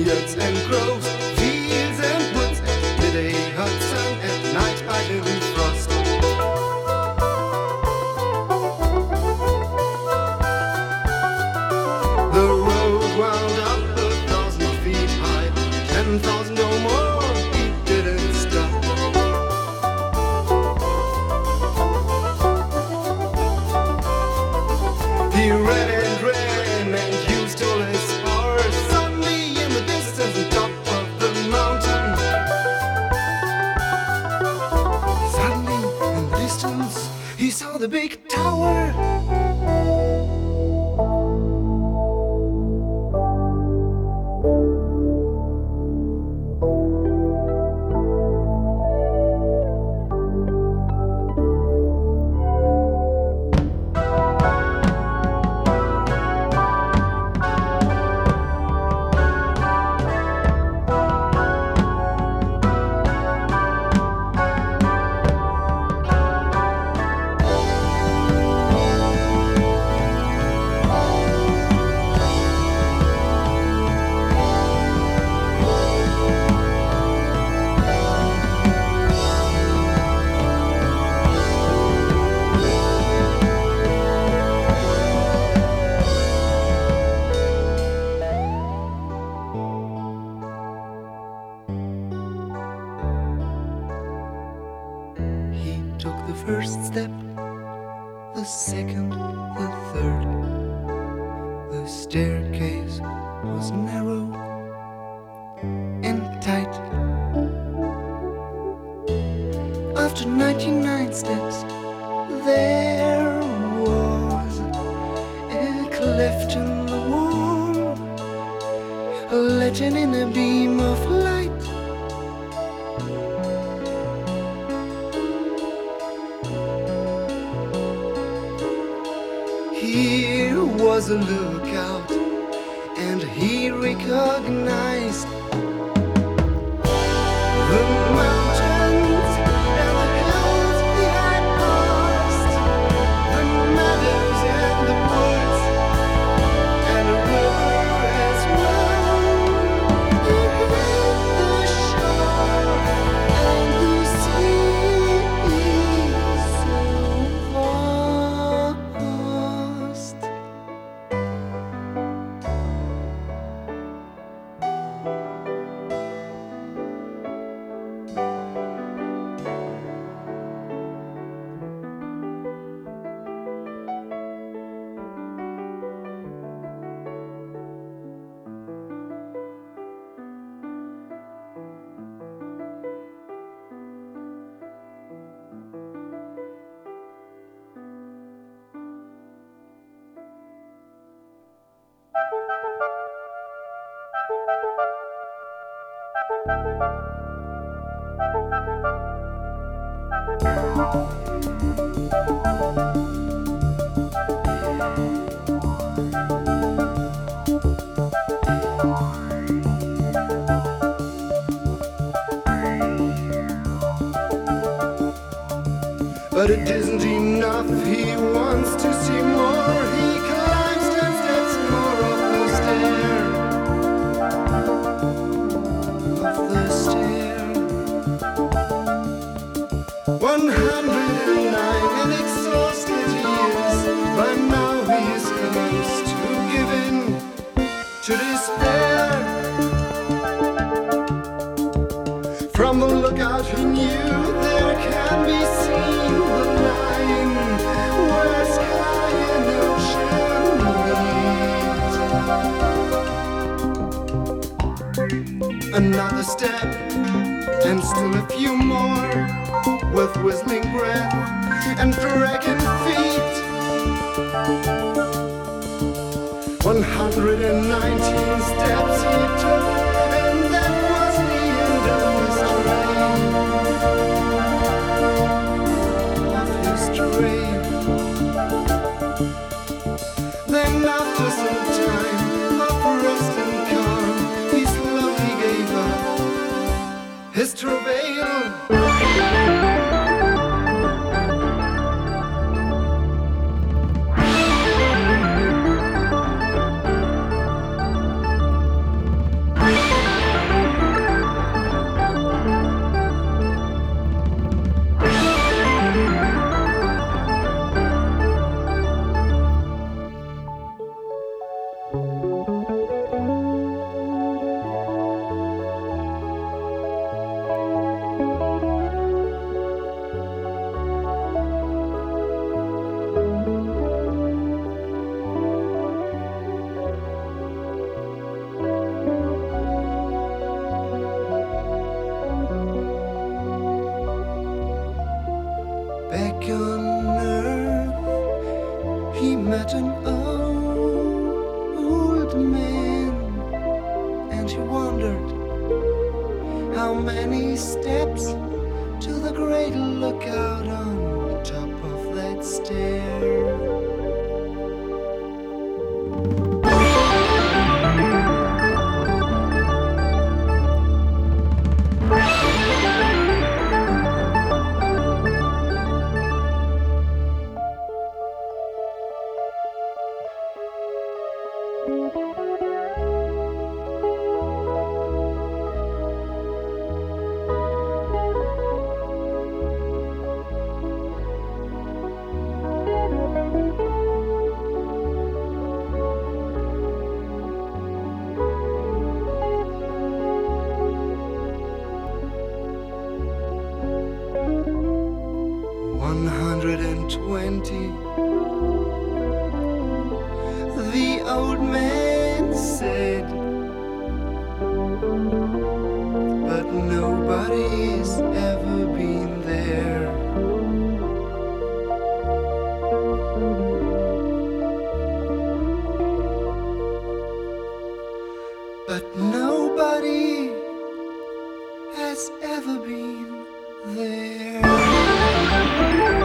vineyards and groves, fields and woods, at midday hot sun, at night biting frost. The road wound up 1,000 feet high, 10,000 or more, he didn't stop. He ran and ran and used all his power. Suddenly in the distance, on top of the mountain, suddenly in the distance, he saw the big tower. Took the first step, the second, the third. The staircase was narrow and tight. After 99 steps, there was a cleft in the wall, letting in a beam of light. Here was a lookout, and he recognized the mountains and the hills he had passed, the meadows and the woods, and a river as well. He hit the shore and the sea so vast. But it isn't enough, he wants to see more. He climbs 10 steps more of the stair. 109 and exhausted he is. By now he is close to giving, to despair. From the lookout he knew there can be seen the line where sky and ocean meet. Another step and still a few more, with whistling breath and dragging feet. 119 steps he took, and that was the end of his train. Then after some time of rest and calm, he slowly gave up his travail. Back on earth, he met an old man, and he wondered how many steps to the great lookout on top of that stair. The old man said, but nobody's ever been there. But nobody has ever been there.